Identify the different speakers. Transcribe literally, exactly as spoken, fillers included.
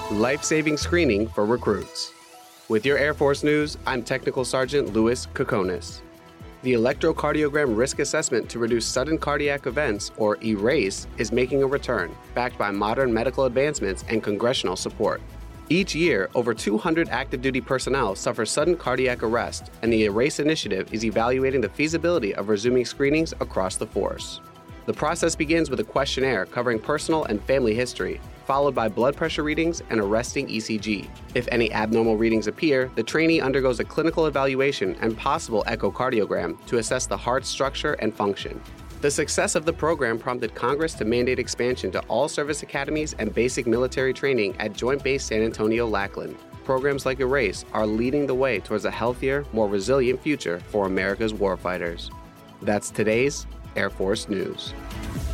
Speaker 1: life-saving screening for recruits. With your Air Force News, I'm Technical Sergeant Louis Kokonis. The electrocardiogram risk assessment to reduce sudden cardiac events, or ERACE, is making a return, backed by modern medical advancements and congressional support. Each year, over two hundred active duty personnel suffer sudden cardiac arrest, and the ERACE initiative is evaluating the feasibility of resuming screenings across the force. The process begins with a questionnaire covering personal and family history, followed by blood pressure readings and a resting E C G. If any abnormal readings appear, the trainee undergoes a clinical evaluation and possible echocardiogram to assess the heart's structure and function. The success of the program prompted Congress to mandate expansion to all service academies and basic military training at Joint Base San Antonio-Lackland. Programs like ERACE are leading the way towards a healthier, more resilient future for America's warfighters. That's today's Air Force News.